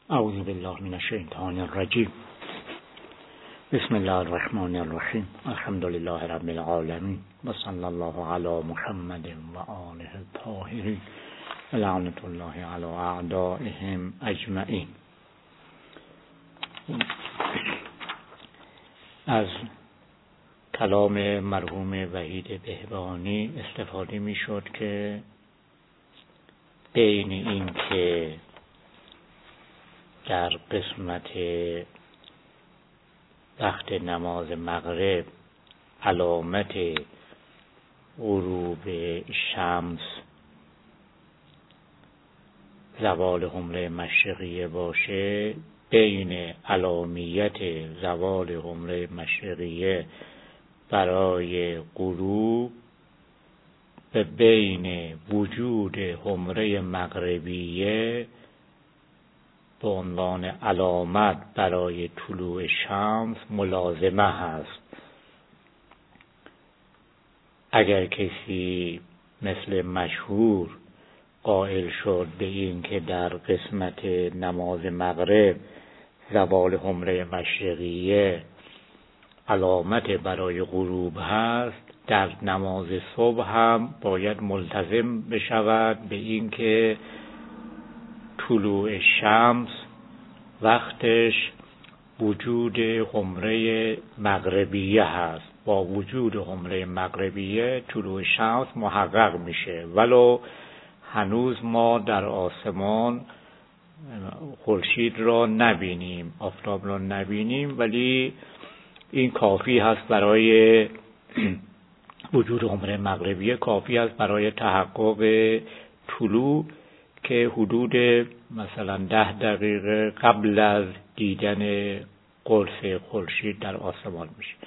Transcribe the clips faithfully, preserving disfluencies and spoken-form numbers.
اعوذ بالله من الشیطان الرجیم. بسم الله الرحمن الرحیم. الحمد لله رب العالمین و صلی الله علی محمد و آله الطاهرین و لعنت الله علی اعدائهم اجمعین. از کلام مرحوم وحید بهبهانی استفاده می شد که بین این که در قسمت وقت نماز مغرب علامت غروب شمس زوال حمره مشرقیه باشه، بین علامیت زوال حمره مشرقیه برای غروب به بین وجود حمره مغربیه به عنوان علامت برای طلوع شمس ملازمه هست. اگر کسی مثل مشهور قائل شد به این که در قسمت نماز مغرب زوال حمره مشرقیه علامت برای غروب هست، در نماز صبح هم باید ملتزم بشود به این که طلوع شمس وقتش وجود حمره مغربیه هست. با وجود حمره مغربیه طلوع شمس محقق میشه، ولو هنوز ما در آسمان خورشید را نبینیم، آفتاب را نبینیم، ولی این کافی هست برای وجود حمره مغربیه، کافی هست برای تحقق طلوع که حدود مثلا ده دقیقه قبل از دیدن قرص خورشید در آسمان میشه.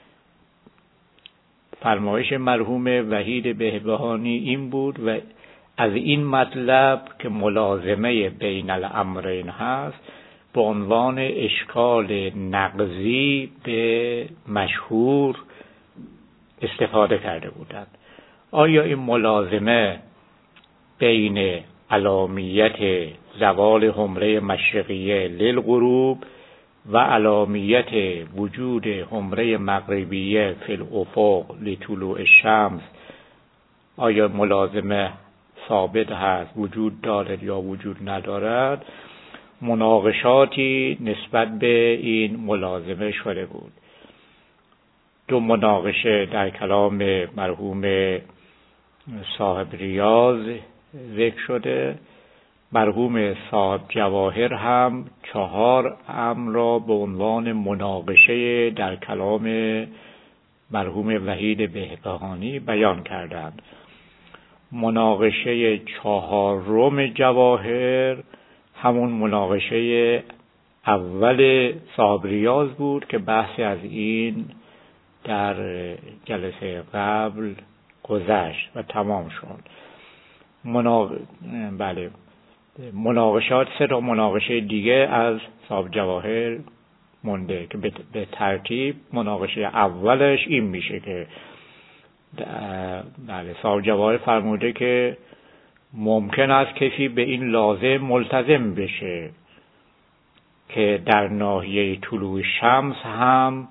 فرمایش مرحوم وحید بهبهانی این بود و از این مطلب که ملازمه بین الامرین هست به عنوان اشکال نقضی به مشهور استفاده کرده بودند. آیا این ملازمه بین علامیت زوال حمره مشرقیه للغروب و علامیت وجود حمره مغربیه فی الافق لطلوع الشمس آیا ملازمه ثابت هست، وجود دارد یا وجود ندارد؟ مناقشاتی نسبت به این ملازمه شده بود. دو مناقشه در کلام مرحوم صاحب ریاض ذکر شده. مرحوم صاحب جواهر هم چهار امر را به عنوان مناقشه در کلام مرحوم وحید بهبهانی بیان کردند. مناقشه چهارم جواهر همون مناقشه اول صاحب ریاض بود که بحث از این در جلسه قبل گذشت و تمام شد. مناق... بله مناقشات سه تا مناقشه دیگه از صاحب جواهر مونده که به ترتیب مناقشه اولش این میشه که بله صاحب جواهر فرموده که ممکن است کسی به این لازم ملتزم بشه که در ناحیه طلوع شمس هم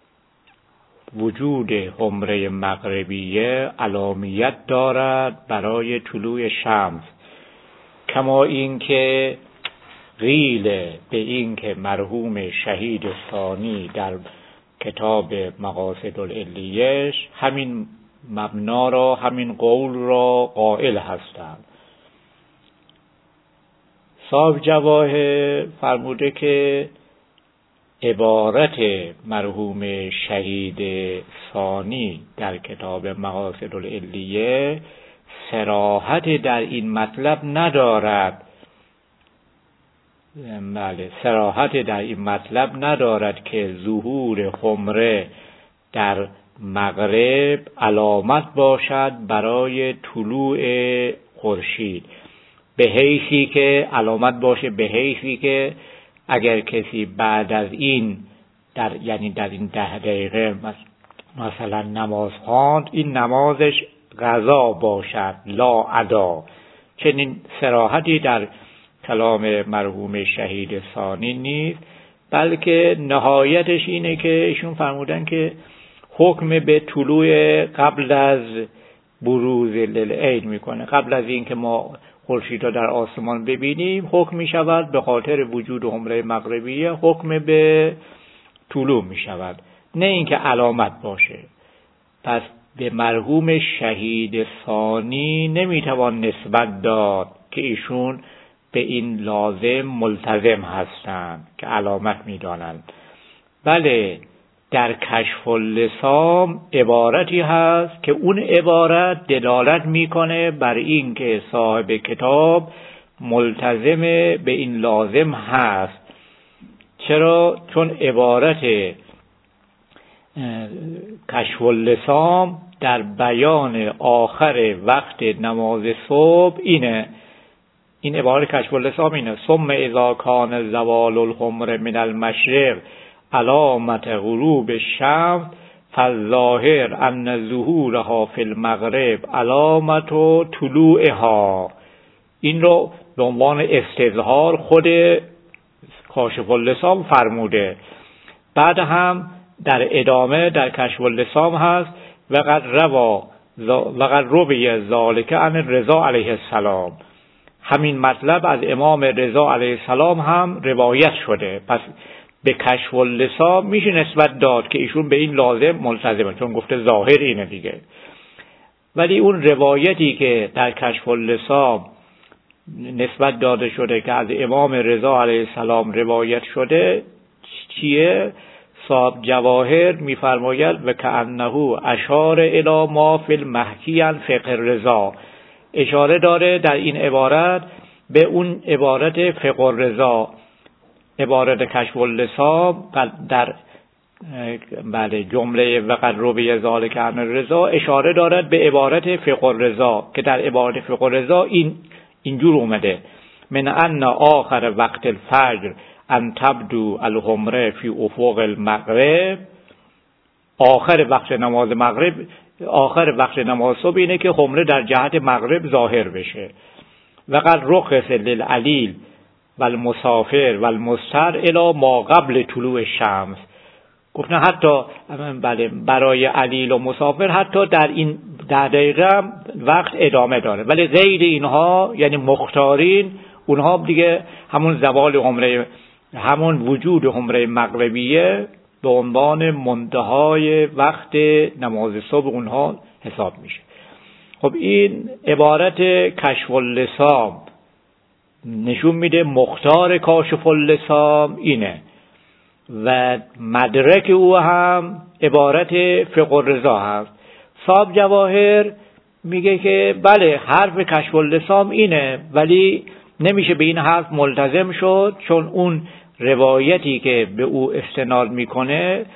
وجود حمره مغربیه علامیت دارد برای طلوع شمس، کما این که قیل به این که مرحوم شهید ثانی در کتاب مقاصد العلیش همین مبنا را، همین قول را قائل هستند. صاحب جواهر فرموده که عبارت مرحوم شهید ثانی در کتاب مقاصد العلیه صراحت در این مطلب ندارد. بله صراحت در این مطلب ندارد که ظهور حمره در مغرب علامت باشد برای طلوع خورشید، به حیثی که علامت باشه به حیثی که اگر کسی بعد از این در یعنی در این ده دقیقه مثلا نماز خواند، این نمازش قضا باشد لا ادا. چنین صراحتی در کلام مرحوم شهید ثانی نیست، بلکه نهایتش اینه که ایشون فرمودن که حکم به طلوع قبل از بروز للعین میکنه. قبل از این که ما خورشید را در آسمان ببینیم حکم می شود به خاطر وجود حمره مغربیه، حکم به طلوع می شود، نه اینکه علامت باشه. پس به مرحوم شهید ثانی نمیتوان نسبت داد که ایشون به این لازم ملتزم هستند که علامت میدانند. بله، در کشف اللسام عبارتی هست که اون عبارت دلالت میکنه بر این که صاحب کتاب ملتزم به این لازم هست. چرا؟ چون عبارت کشف اللسام در بیان آخر وقت نماز صبح اینه، این عبارت کشف اللسام اینه: ثم اذا کان زوال الحمر من المشرق علامت غروب الشمس فالظاهر ان ظهورها فی المغرب علامت طلوعها. این رو به عنوان استظهار خود کاشف اللسام فرموده. بعد هم در ادامه در کشف اللسام هست وقد روا وقد روی ذالک عن رضا علیه السلام. همین مطلب از امام رضا علیه السلام هم روایت شده. پس به کشف اللسام میشه نسبت داد که ایشون به این لازم ملتزمه، چون گفته ظاهر اینه دیگه. ولی اون روایتی که در کشف اللسام نسبت داده شده که از امام رضا علیه السلام روایت شده چیه؟ صاحب جواهر میفرماید و کأنه اشار الی ما فی المحکی عن فقه رضا، اشاره داره در این عبارت به اون عبارت فقه رضا، عبارت کشف اللسام در بله جمله وقد روی ذالک عن رضا اشاره دارد به عبارت فقه رضا که در عبارت فقه رضا این اینجور اومده: من ان آخر وقت الفجر ان تبدو الحمره فی افق المغرب. آخر وقت نماز مغرب، آخر وقت نماز صبح اینه که حمره در جهت مغرب ظاهر بشه. وقد رخص للعلیل و المسافر و المضطر الی ما قبل طلوع الشمس. گفتن حتی بله برای علیل و مسافر حتی در این ده دقیقه وقت ادامه داره، ولی غیر اینها یعنی مختارین اونها دیگه همون زوال عمره، همون وجود عمره مغربیه به عنوان منتهای وقت نماز صبح اونها حساب میشه. خب این عبارت کشف اللسام نشون میده مختار کاشف اللسام اینه و مدرک او هم عبارت فقه الرضا هست. صاحب جواهر میگه که بله حرف کشف اللسام اینه، ولی نمیشه به این حرف ملتزم شد، چون اون روایتی که به او استناد میکنه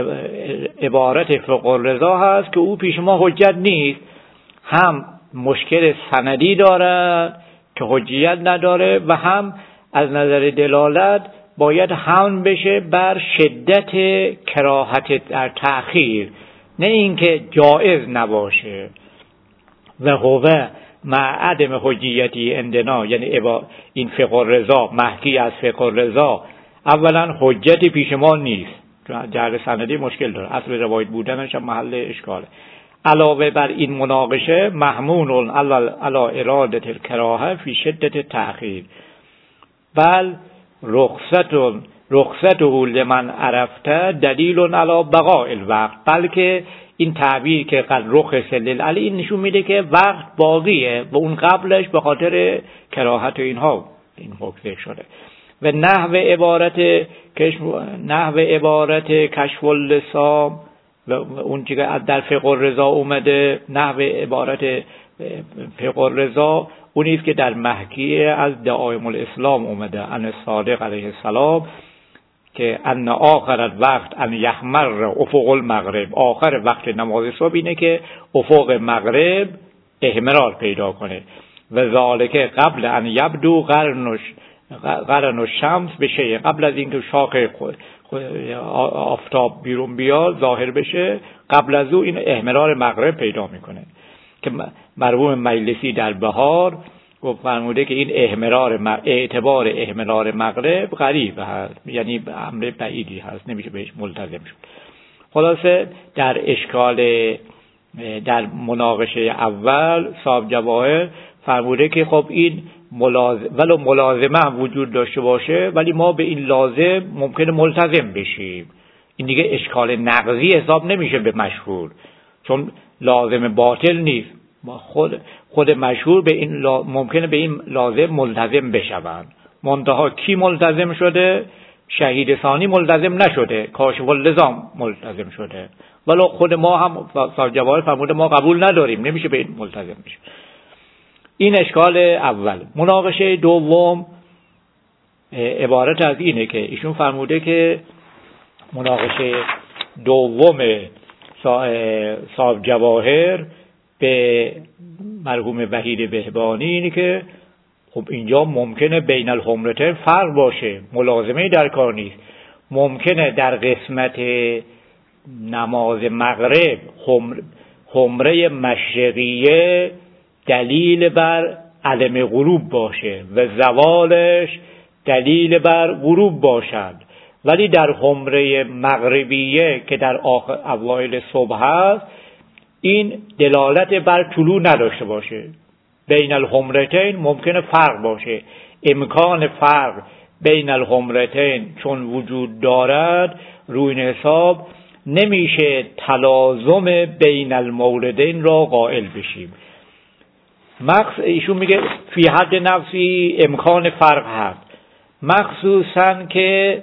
عبارت فقه الرضا هست که او پیش ما حجت نیست، هم مشکل سندی داره که حجیت نداره و هم از نظر دلالت باید حمل بشه بر شدت کراهت در تأخیر، نه اینکه جایز نباشه. و هو مع عدم حجیتی عندنا، یعنی این فقه الرضا محکی از فقه الرضا اولا حجتی پیش ما نیست، جهل سندی مشکل داره، اصل روایت بودنش هم محل اشکاله. علاوه بر این مناقشه محمول علی اراده الکراهه فی شدت تأخیر، بل رخصت رخصته لمن عرفته دلیل علی بقاء الوقت. بلکه این تعبیر که قد رخص للعلی این نشون میده که وقت باقیه و اون قبلش به خاطر کراهت اینها این حکم شده. و نحو عبارت کشف نحو عبارت کشف اللسام و اون چیزی که در فقه الرضا اومده، نحو عبارت فقه الرضا اونی است که در محکی از دعائم الاسلام اومده ان صادق علیه السلام که ان آخر الوقت ان یحمر افق المغرب، آخر وقت نماز صبح اینه که افق مغرب احمرار پیدا کنه. و ذالک قبل ان یبدو قرنش قرن الشمس بشه، قبل از اینکه شاخ آفتاب بیرون بیاد ظاهر بشه، قبل از او این احمرار مغرب پیدا میکنه که مرحوم مجلسی در بهار گفت فرموده که این احمرار م... اعتبار احمرار مغرب غریب هست، یعنی امر بعیدی هست، نمیشه بهش ملتزم شد. خلاصه در اشکال در مناقشه اول صاحب جواهر فرموده که خب این ملازم ولو ملازمه هم وجود داشته باشه ولی ما به این لازم ممکنه ملتزم بشیم. این دیگه اشکال نقضی حساب نمیشه به مشهور، چون لازم باطل نیست. خود خود مشهور به این لا... ممکنه به این لازم ملتزم بشوند. منتها کی ملتزم شده؟ شهید ثانی ملتزم نشده، کاشف اللزام ملتزم شده. ولی خود ما هم صاحب جواهر فرموده ما قبول نداریم، نمیشه به این ملتزم بشیم. این اشکال اول. مناقشه دوم عبارت از اینه که ایشون فرموده که مناقشه دوم صاحب جواهر به مرحوم وحید بهبانی اینه که خب اینجا ممکنه بین الحمرتین فرق باشه، ملازمه در کار نیست. ممکنه در قسمت نماز مغرب حمره مشرقیه دلیل بر عدم غروب باشه و زوالش دلیل بر غروب باشد، ولی در حمره مغربیه که در آخر اوایل صبح هست این دلالت بر طلوع نداشته باشه. بین الحمرتین ممکنه فرق باشه. امکان فرق بین الحمرتین چون وجود دارد، روی این حساب نمیشه تلازم بین الموردین را قائل بشیم. مخص ایشون میگه فی حد نفسی امکان فرق هست، مخصوصا که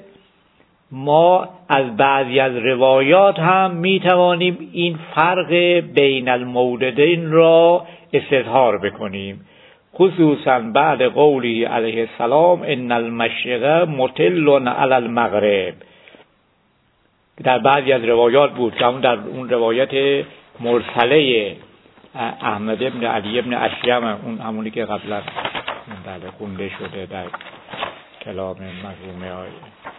ما از بعضی از روایات هم میتوانیم این فرق بین الموردین را استظهار بکنیم، خصوصا بعد قولی علیه السلام ان المشرق مطل علی المغرب. در بعضی از روایات بود که در اون روایت مرسله احمد ابن علی ابن اشیم، اون همونی که قبلا بله خونده شده در کلام مرحوم آیه.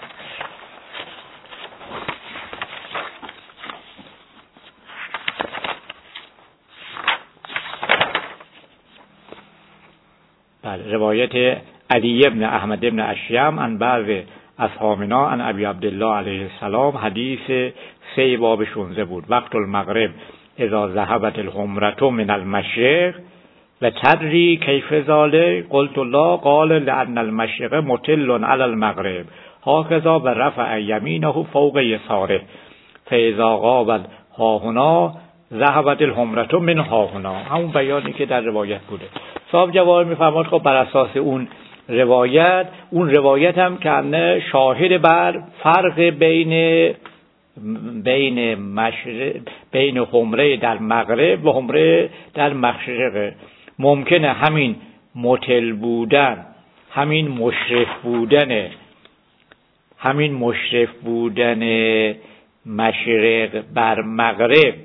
بله روایت علی ابن احمد ابن اشیم عن بعض اصحابنا عن ابی عبدالله علیه السلام حدیث سه باب شانزده بود. وقت المغرب اذا ذهبت الحمرة من المشرق و تدری کیف ذالک قلت لا قال لان المشرق مطل علی المغرب هكذا و رفع یمینه فوق یساره فاذا غابت هاهنا ذهبت الحمرة من هاهنا. همون بیانی که در روایت بوده. صاحب جواهر میفرماد خب بر اساس اون روایت، اون روایت هم که شاهد بر فرق بین بین مشرق بین حمره در مغرب و حمره در مشرق. ممکنه همین مطل بودن، همین مشرف بودن همین مشرف بودن مشرق بر مغرب،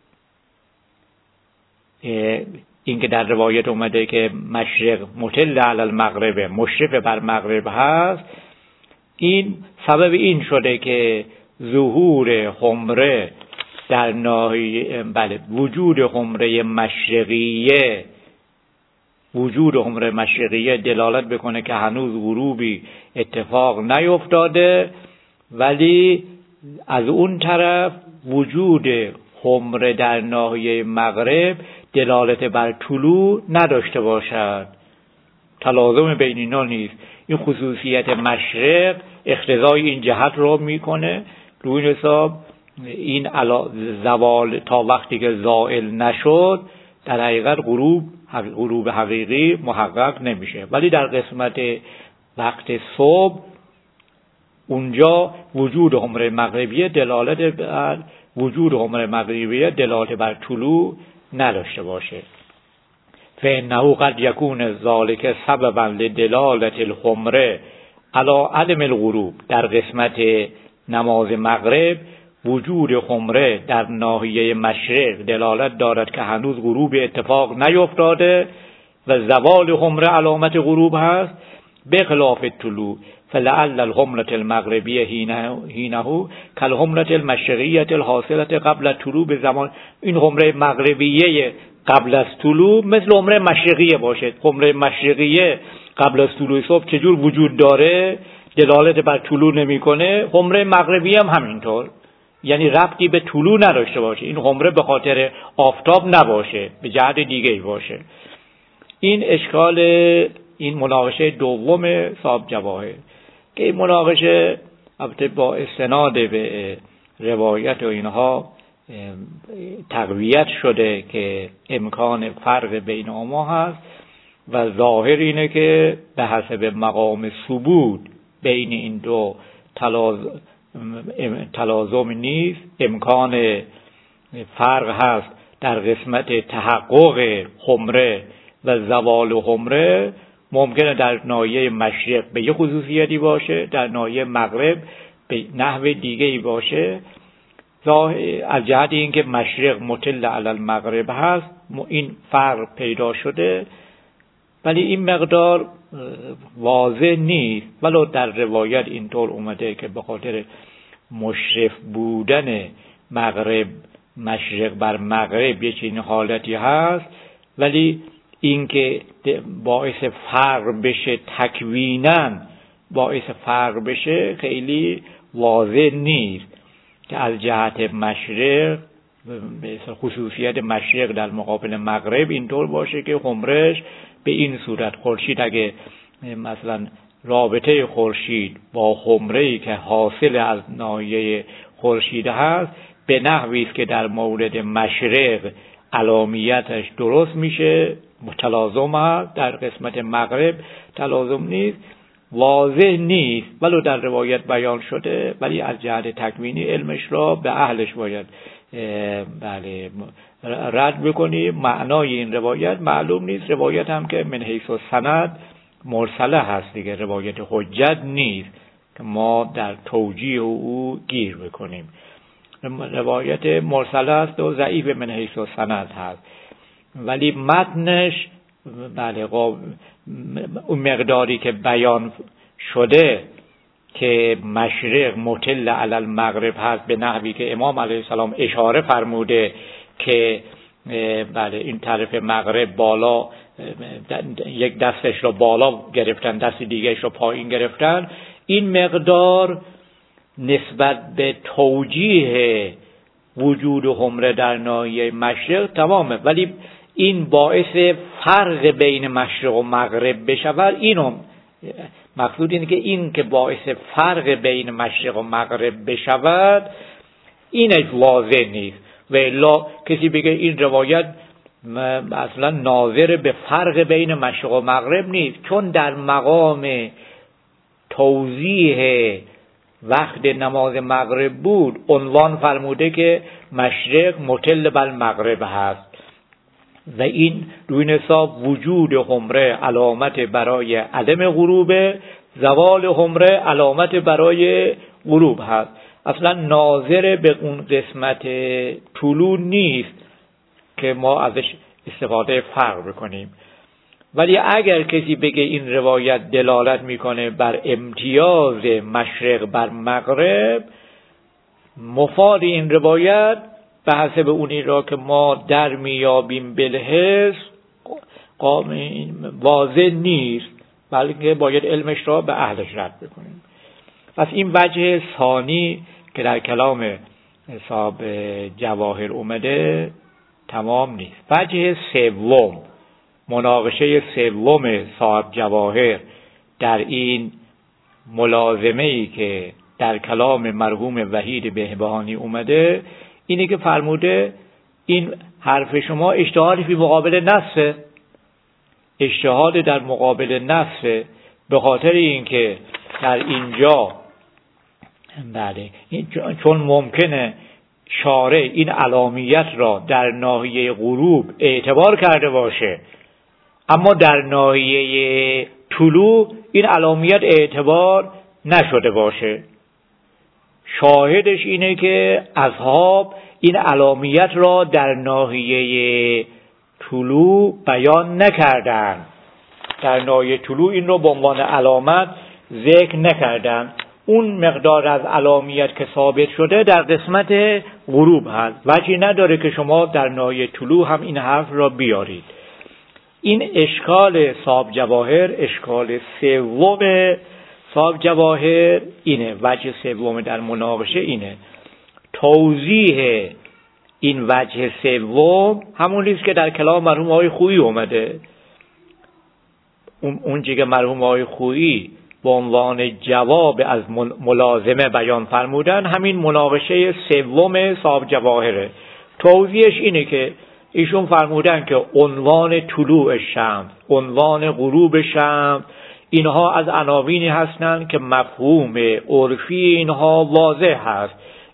این که در روایت اومده که مشرق مطل علی المغرب، مشرف بر مغرب هست، این سبب این شده که ظهور حمره در ناحیه بله وجود حمره مشرقیه وجود حمره مشرقیه دلالت بکنه که هنوز غروبی اتفاق نیفتاده، ولی از اون طرف وجود حمره در ناحیه مغرب دلالت بر طلوع نداشته باشد. تلازم بین اینا نیست. این خصوصیت مشرق اقتضای این جهت رو میکنه. روی این حساب این زوال تا وقتی که زائل نشد در حقیقت غروب غروب حقیقی محقق نمیشه، ولی در قسمت وقت صبح اونجا وجود حمره مغربیه دلالت بر وجود حمره مغربیه دلالت بر طلوع نداشته باشه. فإنه قد یکون ذلک سببا لدلالت الحمره علی عدم الغروب. در قسمت نماز مغرب وجود حمره در ناحیه مشرق دلالت دارد که هنوز غروب اتفاق نیفتاده و زوال حمره علامت غروب هست، بخلاف طلوع. فلعل الحمرة المغربیه حینه کالحمرة المشرقیه الحاصله قبل طلوع به زمان. این حمره مغربیه قبل از طلوع مثل عمره مشرقیه باشه. عمره مشرقیه قبل از طلوع صبح چجور وجود داره، دلالت بر طلوع نمیکنه، عمره مغربی هم همینطور، یعنی ربطی به طلوع نداشته باشه. این عمره به خاطر آفتاب نباشه، به جهت دیگه ای باشه. این اشکال این مناقشه دوم صاحب جواهر که این مناقشه البته با استناد به روایت و اینها تقویت شده که امکان فرق بین آما هست و ظاهر اینه که به حسب مقام ثبوت بین این دو تلازم نیست، امکان فرق هست در قسمت تحقق حمره و زوال حمره. ممکنه در ناحیه مشرق به یه خصوصیتی باشه، در ناحیه مغرب به نحو دیگه ای باشه. از جهت اینکه مشرق مطل علی المغرب هست این فرق پیدا شده، ولی این مقدار واضح نیست. ولو در روایت اینطور اومده که به خاطر مشرف بودن مغرب مشرق بر مغرب یه چنین حالتی هست، ولی اینکه باعث فرق بشه تکویناً باعث فرق بشه خیلی واضح نیست که از جهت مشرق به خصوصیت مشرق در مقابل مغرب اینطور باشه که حمرش به این صورت خورشید اگه مثلا رابطه خورشید با حمره‌ای که حاصل از ناحیه خورشید هست به نحوی است که در مورد مشرق علامیتش درست میشه، متلازم هست، در قسمت مغرب تلازم نیست، واضح نیست، ولو در روایت بیان شده، ولی از جهت تکوینی علمش را به اهلش باید بله رد بکنیم. معنای این روایت معلوم نیست. روایت هم که من حیث سند مرسله هست دیگه، روایت حجت نیست که ما در توجیه او گیر بکنیم. روایت مرسله است و ضعیف من حیث سند هست، ولی متنش بله اون مقداری که بیان شده که مشرق مطل علی المغرب هست به نحوی که امام علیه السلام اشاره فرموده که بله این طرف مغرب بالا یک دستش رو بالا گرفتن دست دیگهش رو پایین گرفتن، این مقدار نسبت به توجیه وجود حمره در ناحیه مشرق تمامه، ولی این باعث فرق بین مشرق و مغرب بشود. اینو مقصود اینه که این که باعث فرق بین مشرق و مغرب بشود اینش واضح نیست. و الا کسی بگه این روایت اصلا ناظر به فرق بین مشرق و مغرب نیست، چون در مقام توضیح وقت نماز مغرب بود عنوان فرموده که مشرق مطل بر مغرب هست و این روی حساب وجود حمره علامت برای عدم غروب، زوال حمره علامت برای غروب هست. اصلا ناظر به اون قسمت طلوع نیست که ما ازش استفاده فرق بکنیم. ولی اگر کسی بگه این روایت دلالت میکنه بر امتیاز مشرق بر مغرب، مفاد این روایت به حسب اونی را که ما در میابیم بالحس واضح نیست، بلکه باید علمش را به اهلش رد بکنیم. پس این وجه ثانی که در کلام صاحب جواهر اومده تمام نیست. وجه سوم، مناقشه سوم صاحب جواهر در این ملازمه‌ای که در کلام مرحوم وحید بهبهانی اومده اینه که فرموده این حرف شما اجتهادی فی مقابل نصه، اجتهاد در مقابل نصه، به خاطر اینکه در اینجا بله چون ممکنه شارع این علامیت را در ناحیه غروب اعتبار کرده باشه اما در ناحیه طلوع این علامیت اعتبار نشده باشه. شاهدش اینه که اصحاب این علامیت را در ناحیه طلوع بیان نکردن، در ناحیه طلوع این رو به عنوان علامت ذکر نکردن، اون مقدار از علامیت که ثابت شده در قسمت غروب هست. وجهی نداره که شما در ناحیه طلوع هم این حرف را بیارید. این اشکال صاحب جواهر، اشکال سوم صاحب جواهر اینه، وجه سوم در مناقشه اینه. توضیح این وجه سوم همون نیست که در کلام مرحوم آقای خویی اومده. اون اونجا که مرحوم آقای خویی به عنوان جواب از ملازمه بیان فرمودن، همین مناقشه سوم صاحب جواهره. توضیحش اینه که ایشون فرمودن که عنوان طلوع شمس، عنوان غروب شمس، اینها از عناوینی هستند که مفهوم عرفی اینها واضح هست.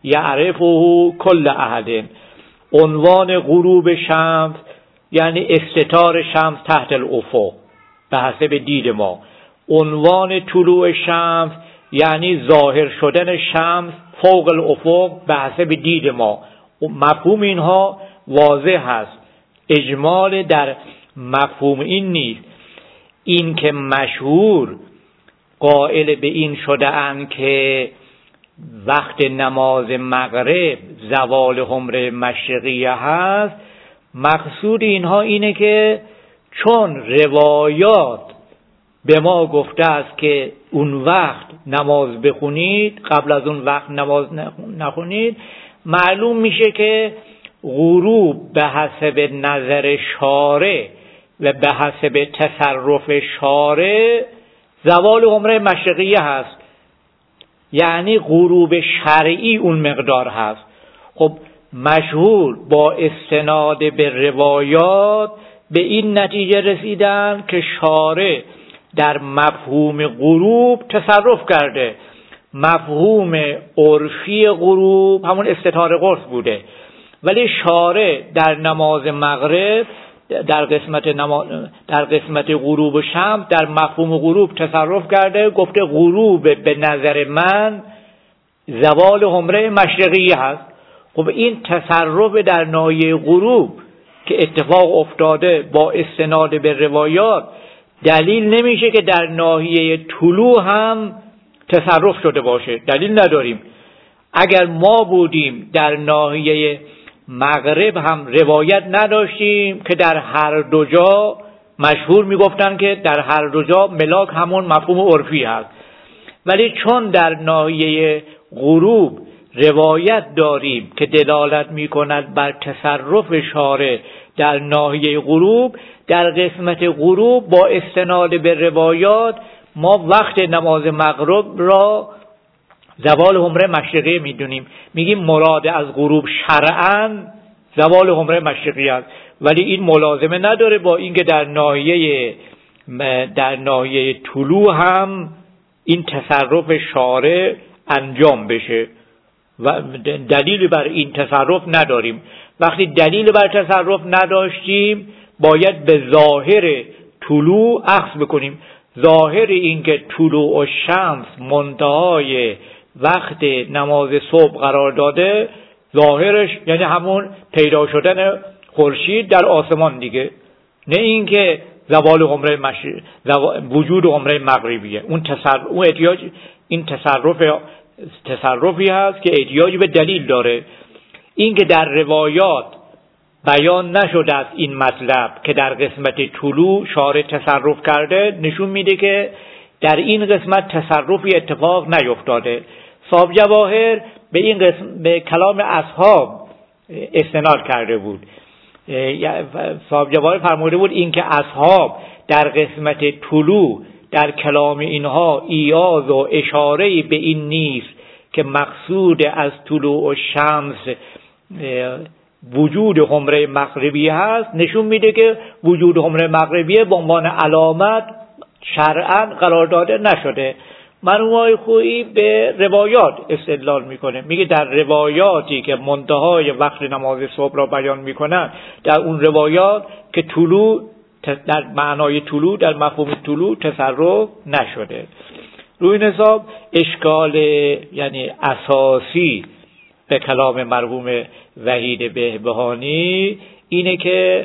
یعرفه کل احد. عنوان غروب شمس یعنی استتار شمس تحت الافق به حسب دید ما. عنوان طلوع شمس یعنی ظاهر شدن شمس فوق الافق به حسب دید ما. مفهوم اینها واضح هست. اجمال در مفهوم این نیست. این که مشهور قائل به این شده اند که وقت نماز مغرب زوال حمره مشرقیه هست، مقصود اینها اینه که چون روایات به ما گفته است که اون وقت نماز بخونید، قبل از اون وقت نماز نخونید، معلوم میشه که غروب به حسب نظر شارع و به حسب تصرف شارع زوال حمره مشرقیه هست، یعنی غروب شرعی اون مقدار هست. خب مشهور با استناد به روایات به این نتیجه رسیدن که شارع در مفهوم غروب تصرف کرده. مفهوم عرفی غروب همون استتار قرص بوده، ولی شارع در نماز مغرب در قسمت نماز در قسمت غروب شمس در مفهوم غروب تصرف کرده، گفته غروب به نظر من زوال حمره مشرقی هست. خب این تصرف در ناحیه غروب که اتفاق افتاده با استناد به روایات دلیل نمیشه که در ناحیه طلوع هم تصرف شده باشه. دلیل نداریم. اگر ما بودیم در ناحیه مغرب هم روایت نداشتیم که در هر دو جا مشهور میگفتن که در هر دو جا ملاک همون مفهوم عرفی هست، ولی چون در ناحیه غروب روایت داریم که دلالت میکند بر تصرف شارع در ناحیه غروب، در قسمت غروب با استناد به روایات ما وقت نماز مغرب را زوال حمره مشرقی میدونیم. میگیم مراد از غروب شرعاً زوال حمره مشرقی است، ولی این ملازمه نداره با اینکه در ناحیه در ناحیه طلوع هم این تصرف شارع انجام بشه و دلیل بر این تصرف نداریم. وقتی دلیل بر تصرف نداشتیم باید به ظاهر طلوع اخذ بکنیم. ظاهر این که طلوع الشمس منتهای وقت نماز صبح قرار داده، ظاهرش یعنی همون پیدا شدن خورشید در آسمان دیگه، نه اینکه زوال حمره مشرق وجود حمره مغربیه. اون تصرف اون احتیاج این تصرف تصرفی هست که احتیاجی به دلیل داره. این که در روایات بیان نشده است این مطلب که در قسمت طلوع شارع تصرف کرده، نشون میده که در این قسمت تصرفی اتفاق نیفتاده. صاحب جواهر به این قسم به کلام اصحاب استناد کرده بود. صاحب جواهر فرموده بود این که اصحاب در قسمت طلوع در کلام اینها ایاز و اشاره به این نیست که مقصود از طلوع شمس وجود حمره مغربی هست، نشون میده که وجود حمره مغربی به عنوان علامت شرعاً قرار داده نشده. مرحوم آقای خویی به روایات استدلال میکنه، میگه در روایاتی که منتهای وقت نماز صبح را بیان میکنن، در اون روایات که طلوع در معنای طلوع در مفهوم طلوع تصرف نشده. روی این حساب اشکال یعنی اساسی به کلام مرحوم وحید بهبهانی اینه که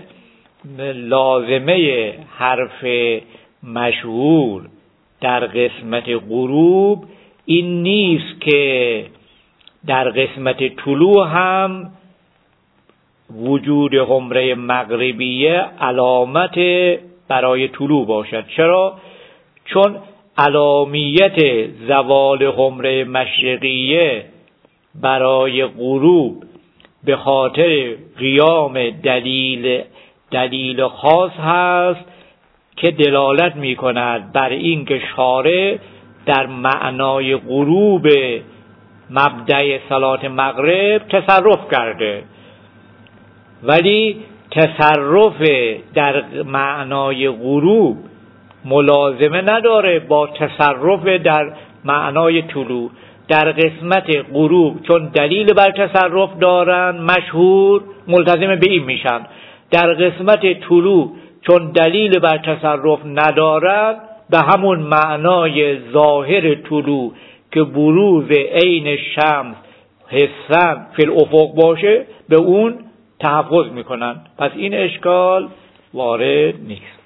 لازمه حرف مشهور در قسمت غروب این نیست که در قسمت طلوع هم وجود حمره مغربیه علامت برای طلوع باشد. چرا؟ چون علامیت زوال حمره مشرقیه برای غروب به خاطر قیام دلیل دلیل خاص هست که دلالت می کند بر این که شارع در معنای غروب مبدأ صلات مغرب تصرف کرده، ولی تصرف در معنای غروب ملازمه نداره با تصرف در معنای طلوع. در قسمت غروب چون دلیل بر تصرف دارن مشهور ملتزم به این میشن، در قسمت طلوع چون دلیل بر تصرف ندارن به همون معنای ظاهر طلوع که بروز عین شمس حسن فی الافق باشه به اون تحفظ میکنن. پس این اشکال وارد نیست.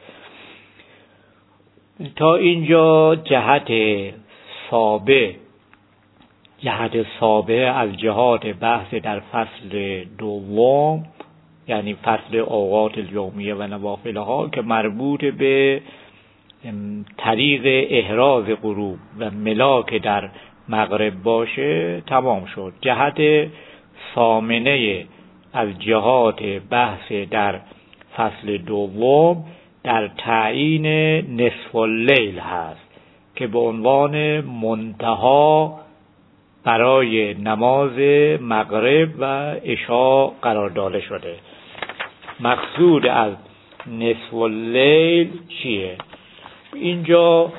تا اینجا جهت سابع جهت سابع از جهات بحث در فصل دوم، یعنی فصل اوقات الیومیه و نوافلها که مربوط به طریق احراز غروب و ملاک در مغرب باشه تمام شد. جهت ثامنه از جهات بحث در فصل دوم در تعیین نصف اللیل هست که به عنوان منتها برای نماز مغرب و عشا قرار داده شده. مقصود از نصف اللیل چیه؟ اینجا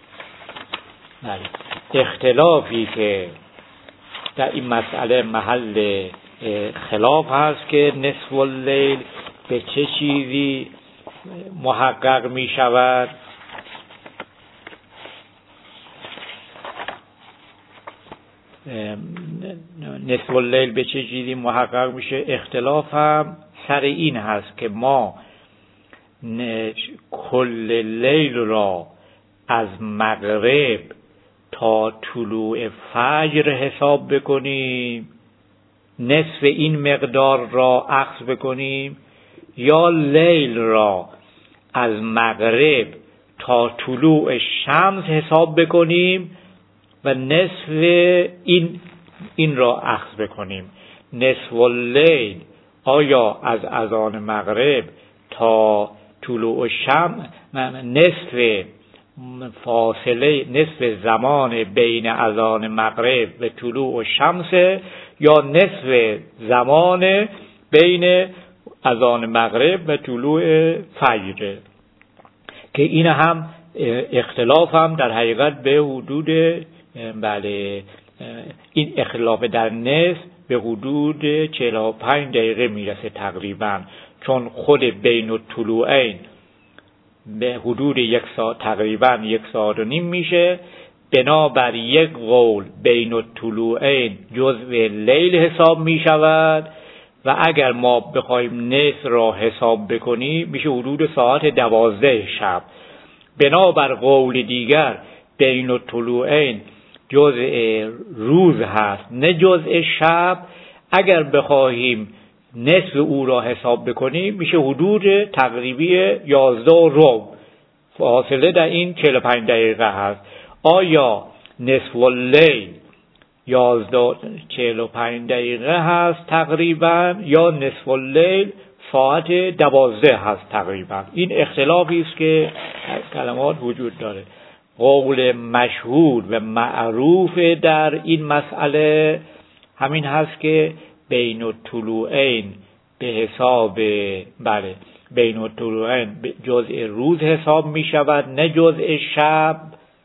اختلافی که در این مسئله محل خلاف هست که نصف اللیل به چه چیزی محقق می شود. نصف اللیل به چه چیزی محقق میشه؟ اختلاف هم سر این هست که ما کل لیل را از مغرب تا طلوع فجر حساب بکنیم، نصف این مقدار را اخذ بکنیم، یا لیل را از مغرب تا طلوع شمس حساب بکنیم و نصف این این را اخذ بکنیم. نصف اللیل آیا از اذان مغرب تا طلوع شمس، نصف فاصله نصف زمان بین اذان مغرب و طلوع شمس، یا نصف زمان بین اذان مغرب و طلوع فجر، که این هم اختلاف هم در حقیقت به حدود بله این اختلاف در نصف به حدود چهل و پنج دقیقه میرسه تقریبا، چون خود بین الطلوعین به حدود یک ساعت تقریبا یک ساعت و نیم میشه. بنابر یک قول بین الطلوعین جزء لیل حساب میشود و اگر ما بخوایم نصف را حساب بکنیم میشه حدود ساعت دوازده شب. بنابر قول دیگر بین الطلوعین جزء روز هست نه جزء شب. اگر بخواهیم نصف او را حساب بکنیم میشه حدود تقریبی یازده و ربع، فاصله در این چهل و پنج دقیقه هست. آیا نصف اللیل یازده چهل و پنج دقیقه هست تقریبا، یا نصف اللیل ساعت دوازده هست تقریبا؟ این اختلافی است که کلمات وجود داره. قول مشهور و معروف در این مسئله همین هست که بین الطلوعین به حساب بله بین الطلوعین جزء روز حساب می شود نه جزء شب.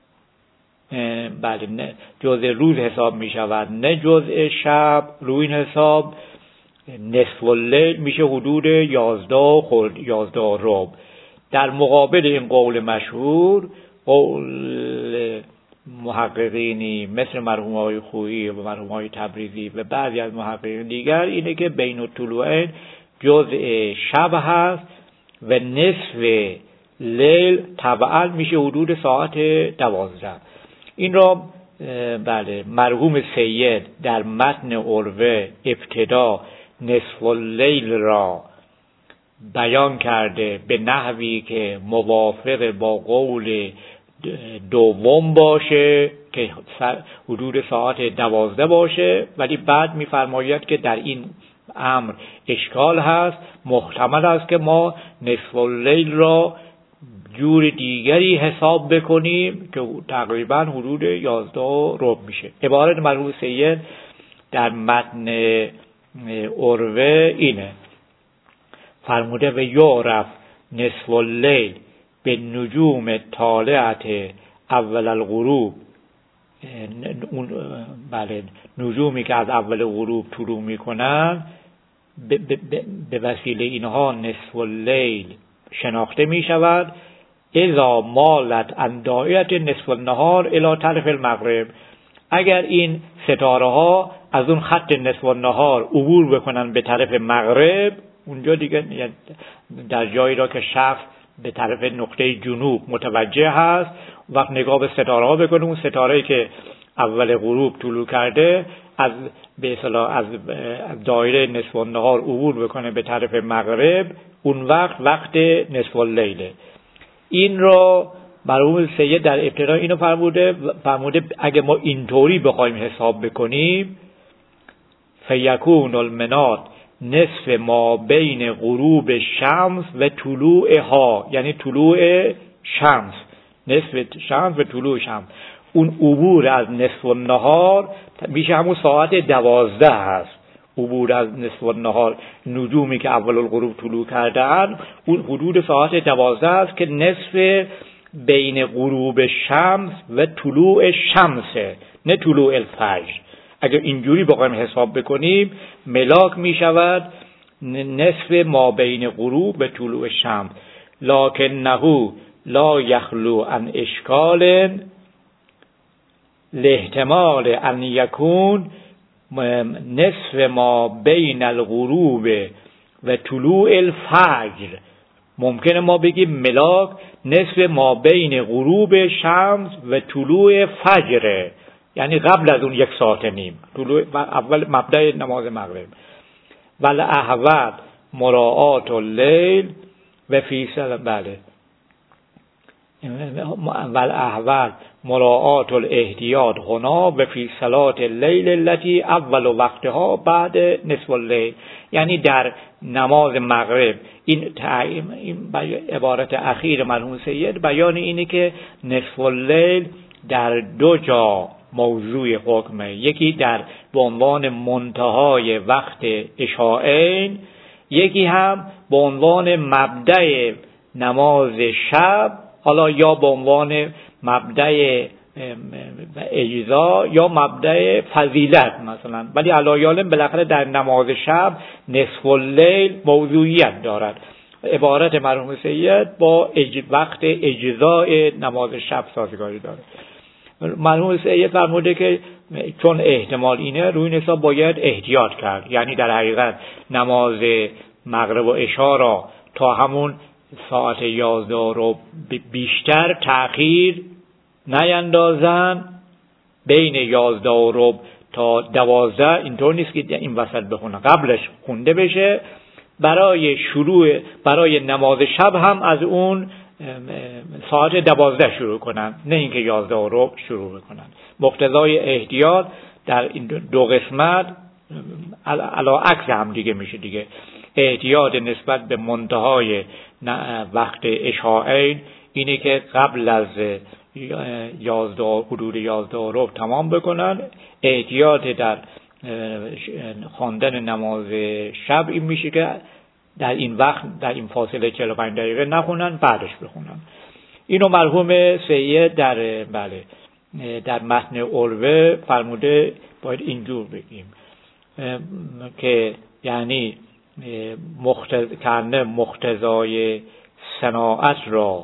بله نه جزء روز حساب می شود نه جزء شب. روی این حساب نصف اللیل میشه حدود یازده خورد یازده و ربع. در مقابل این قول مشهور قول محققینی مثل مرحوم آقای خویی و مرحوم آقای تبریزی و بعضی از محققین دیگر اینه که بین الطلوعین جزء شب هست و نصف لیل طبعا میشه حدود ساعت دوازده. این را بله مرحوم سید در متن عروه ابتدا نصف اللیل را بیان کرده به نحوی که موافق با قول دوم باشه که حدود ساعت دوازده باشه، ولی بعد می‌فرماید که در این امر اشکال هست، محتمل است که ما نصف اللیل را جور دیگری حساب بکنیم که تقریبا حدود یازده ربع میشه. عبارت مرحوم سید در متن عروه اینه، فرموده و یعرف نصف اللیل به نجوم طالعت اول الغروب، بله نجومی که از اول غروب طلوع میکنن به وسیله اینها نصف اللیل شناخته میشود. اذا مالت عن دایره نصف النهار الی طرف المغرب، اگر این ستاره ها از اون خط نصف النهار عبور بکنن به طرف مغرب، اونجا دیگه در جایی را که شخص به طرف نقطه جنوب متوجه هست، وقت نگاه به ستاره ها بکنه، اون ستاره‌ای که اول غروب طلوع کرده از به اصطلاح از دایره نصف النهار عبور بکنه به طرف مغرب، اون وقت وقت نصف اللیله. این را مرحوم سید در ابتدا اینو فرموده فرموده اگه ما اینطوری بخوایم حساب بکنیم، فیکون المنات نصف ما بین غروب شمس و طلوعها، یعنی طلوع شمس، نصف شمس و طلوع شمس، اون عبور از نصف النهار میشه همون ساعت دوازده هست. عبور از نصف النهار، نجومی که اول الغروب طلوع کردن، اون حدود ساعت دوازده است که نصف بین غروب شمس و طلوع شمسه، نه طلوع الفجر. اگر اینجوری بخوایم حساب بکنیم ملاک می شود نصف ما بین غروب و طلوع شمس، لکنه لا یخلو عن اشکال لاحتمال ان یکون نصف ما بین الغروب و طلوع الفجر. ممکنه ما بگیم ملاک نصف ما بین غروب شمس و طلوع فجر، یعنی قبل از اون یک ساعت نیم، طلوع اول مبدأ نماز مغرب. ول احوال مراعات اللیل و فی سل بله ول احوال مراعات الاحتیاط هنا و فی صلات اللیل التي اول وقتها بعد نصف اللیل، یعنی در نماز مغرب. این این عبارت اخیر مرحوم سید بیان اینه که نصف اللیل در دو جا موضوع حکمه، یکی در به عنوان منتهای وقت عشاءین، یکی هم به عنوان مبدأ نماز شب، حالا یا به عنوان مبدأ اجزا یا مبدأ فضیلت مثلا، ولی علایالم بالاخره در نماز شب نصف اللیل موضوعیت دارد. عبارت مرحوم سید با اج... وقت اجزای نماز شب سازگاری دارد. مرحوم سید فرموده که چون احتمال اینه، روی این حساب باید احتیاط کرد، یعنی در حقیقت نماز مغرب و عشا را تا همون ساعت یازده رو بیشتر تأخیر نیندازن، بین یازده و ربع تا دوازده اینطور نیست که این وسط بخونه، قبلش خونده بشه، برای شروع برای نماز شب هم از اون ساعت دوازده شروع کنن، نه اینکه یازده و ربع شروع بکنن. مقتضای احتیاط در این دو قسمت علا عکس هم دیگه میشه دیگه. احتیاط نسبت به منتهای وقت عشاءین اینه که قبل از یازده حدود یازده و ربع تمام بکنن. احتیاط در خواندن نماز شب این میشه که در این وقت در این فاصله چهل و پنج دقیقه نخونن، بعدش بخونن. اینو مرحوم سید در بله در متن عروه فرموده باید اینجور بگیم که یعنی مقتضای مقتضای صناعت را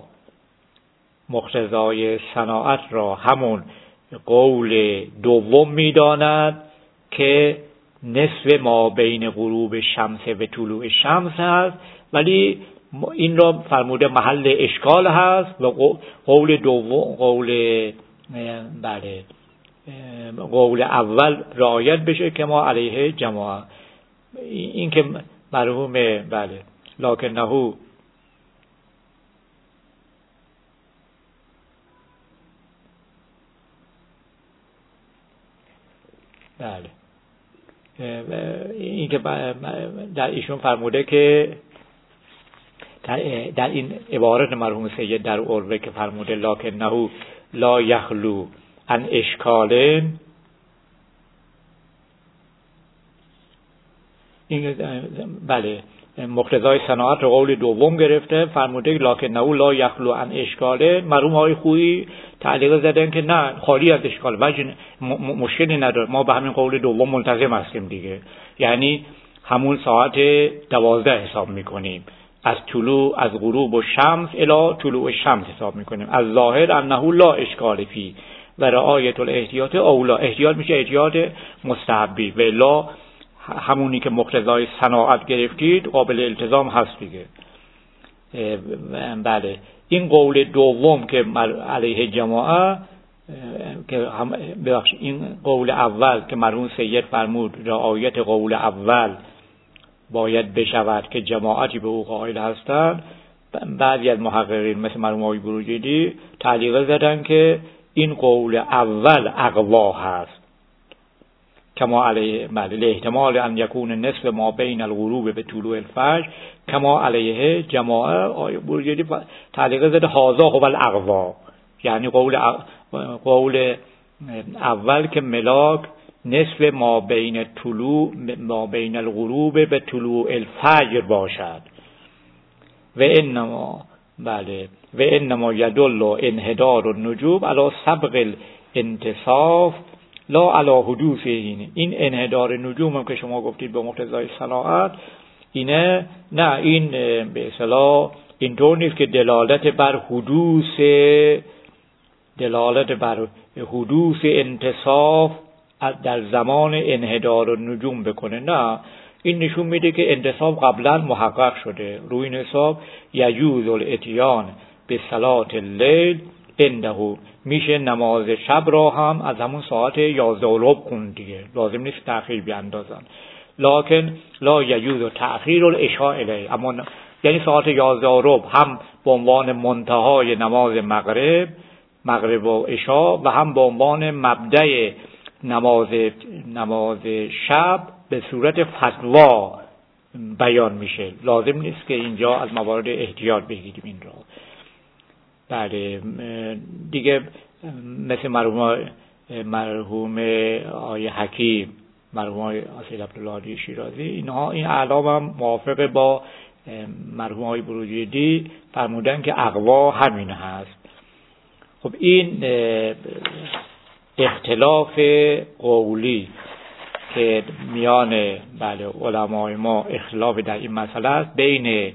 مقتضای صناعت را همون قول دوم میداند که نصف ما بین غروب شمس و طلوع شمس هست، ولی این را فرموده محل اشکال هست و قول دوم قول بله قول اول رعایت بشه که ما علیه جماعه. این که مرحوم بله لکنه بله این که در ایشون فرموده که در این عبارت مرحوم سید در عروه که فرموده لکنه لا یخلو عن اشکال، این بله مقتضای صناعت رو قول دوم گرفته، فرموده لکنه لا یخلو عن اشکال. مرحوم های خویی تعلیق زدن که نه، خالی از اشکال، وجه مشکلی نداره، ما به همین قول دوم ملتزم هستیم دیگه، یعنی همون ساعت دوازده حساب میکنیم، از طلوع از غروب و شمس الی طلوع شمس حساب میکنیم، از ظاهر انه لا اشکال فی و رعایت الاحتیاط اولا، احتیاط میشه احتیاط مستحبی و الا همونی که مقتضای صناعت گرفتید قابل التزام هست دیگه. بله این قول دوم که علیه جماعه که هم ببخش این قول اول که مرحوم سید فرمود رعایت قول اول باید بشود که جماعتی به او قائل هستند، بعضی از محققین مثل مرحوم آقای بروجردی تعلیق زدن که این قول اول اقوا هست، کما علیه بله احتمال ان یکون نصف ما بین الغروب به طلوع الفجر کما علیه جماعه. آقای بروجردی تعلیق زده هذا هو الاقوا، یعنی قول قول اول که ملاک نصف ما بین طلوع ما بین الغروب به طلوع الفجر باشد و انما بله و انما یدل انحدار النجوم علی سبق الانتصاف لا علی حدوث این. این انحدار نجوم هم که شما گفتید به مقتضای صناعت اینه، نه این به اصطلاح اینطور نیست که دلالت بر حدوث دلالت بر حدوث انتصاف در زمان انحدار النجوم بکنه، نه این نشون میده که انتصاب قبلا محقق شده. روی این حساب یجوز الاتیان به صلات اللیل عنده، میشه نماز شب را هم از همون ساعت یازده و ربع خوند دیگه، لازم نیست تأخیر بیاندازن. لکن لا یجوز تأخیر العشاء الیه، اما یعنی ساعت یازده و ربع هم به عنوان منتهای نماز مغرب مغرب و عشاء و هم به عنوان مبدأ نماز نماز شب به صورت فتوا بیان میشه، لازم نیست که اینجا از موارد احتیاط بگیریم این را. بله دیگه مثل مرحوم مرحوم آقای حکیم، مرحوم آقای سید عبدالله شیرازی، اینها این اعلام هم موافق با مرحوم آقای بروجردی فرمودن که اقوا همین هست. خب این اختلاف قولی که میان بله علمای ما اختلاف در این مسئله است بین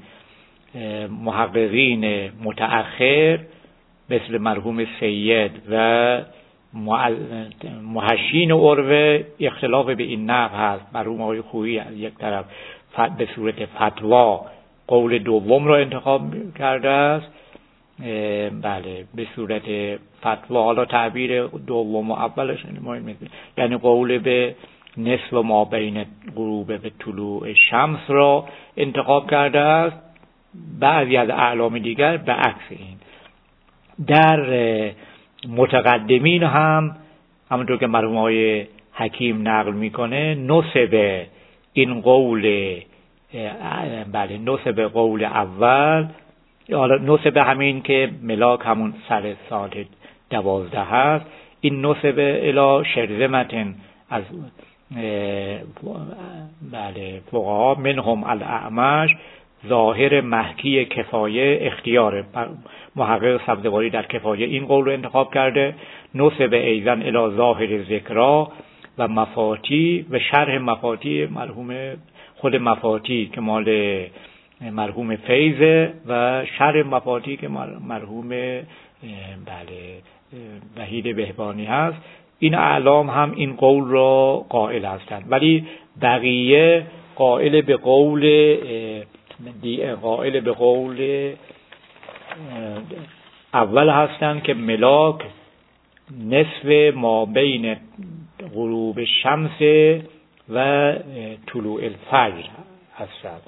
محققین متأخر مثل مرحوم سید و محشین عروه، اختلاف به این نحو هست. مرحوم آقای خویی از یک طرف به صورت فتوا قول دوم را انتخاب کرده است، بله به صورت فتوا، حالا تعبیر دوم و اولش مهم نیست، یعنی قول به نصف ما بین غروب به طلوع شمس را انتخاب کرده است. بعضی از اعلام دیگر به عکس این. در متقدمین هم همونطور که مرحوم آقای حکیم نقل میکنه نسب این قول بله نسب قول اول، حالا نسب همین که ملاک همون سر ساعت دوازده هست، این نسب الی شرذمتن از بله فقها منهم الاعمش ظاهر محکی کفایه اختیاره. محقق سبزواری در کفایه این قول رو انتخاب کرده. نسب ایزن الی ظاهر ذکرا و مفاتی و شرح مفاتی مرحوم خود مفاتی که مال مرحوم فیضه و شرح مفاتی که مرحوم بله وحید بهبانی هست. این اعلام هم این قول را قائل هستند، ولی بقیه قائل به قول قائل به قول اول هستند که ملاک نصف ما بین غروب شمس و طلوع الفجر هست.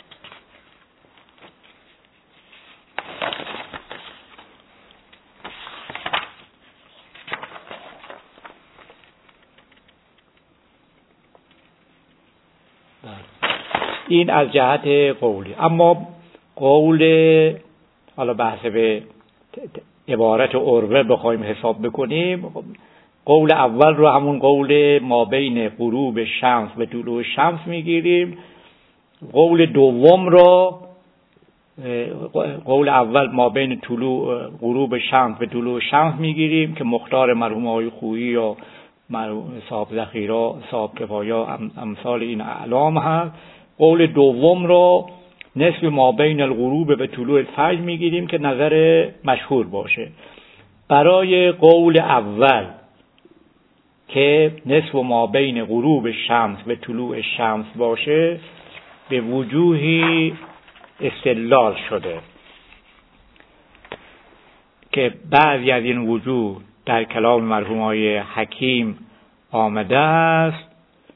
این از جهت قولی. اما قول، حالا بحث به عبارت عروه بخوایم حساب بکنیم، قول اول رو همون قول ما بین غروب شمس و طلوع شمس میگیریم. قول دوم رو، قول اول ما بین طلوع غروب شمس و طلوع شمس میگیریم که مختار مرحوم آقای خویی و صاحب ذخیره، صاحب کفایا، امثال این اعلام هست. قول دوم رو نصف ما بین الغروب و طلوع الفجر میگیریم که نظر مشهور باشه. برای قول اول که نصف ما بین غروب شمس و طلوع شمس باشه به وجوهی استدلال شده که بعضی از این وجوه در کلام مرحوم آقای حکیم آمده است.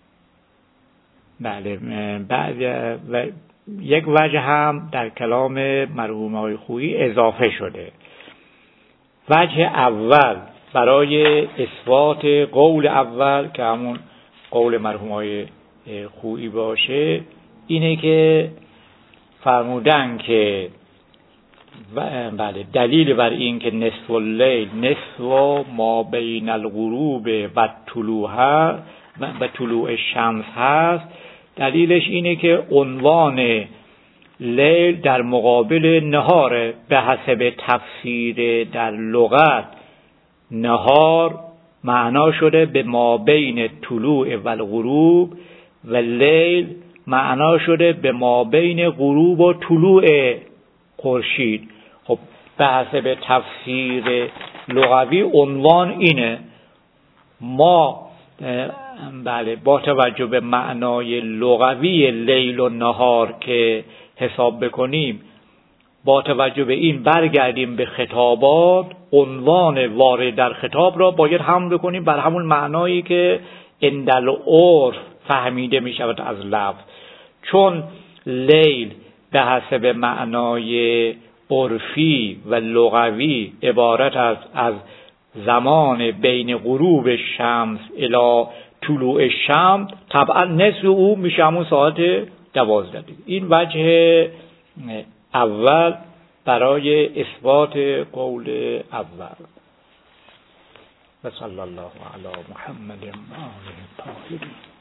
بله، بعضی و یک وجه هم در کلام مرحوم آقای خویی اضافه شده. وجه اول برای اثبات قول اول که همون قول مرحوم آقای خویی باشه اینه که فرمودن که بله دلیل بر این که نصف اللیل نصف ما بین الغروب و طلوع و طلوع شمس هست، دلیلش اینه که عنوان لیل در مقابل نهار به حسب تفسیر در لغت نهار معنا شده به ما بین طلوع و الغروب و لیل معنا شده به ما بین غروب و طلوع خورشید. خب به حسب تفسیر لغوی عنوان اینه. ما بله با توجه به معنای لغوی لیل و نهار که حساب بکنیم، با توجه به این برگردیم به خطابات، عنوان وارد در خطاب را باید حمل بکنیم بر همون معنایی که اندل عرف فهمیده می شود از لفظ. چون لیل به حسب معنای عرفی و لغوی عبارت است از زمان بین غروب شمس الی طلوع شمس، طبعا نصف او میشه همون ساعت دوازده. این وجه اول برای اثبات قول اول. و صلی الله علی محمد و آله الطاهرین.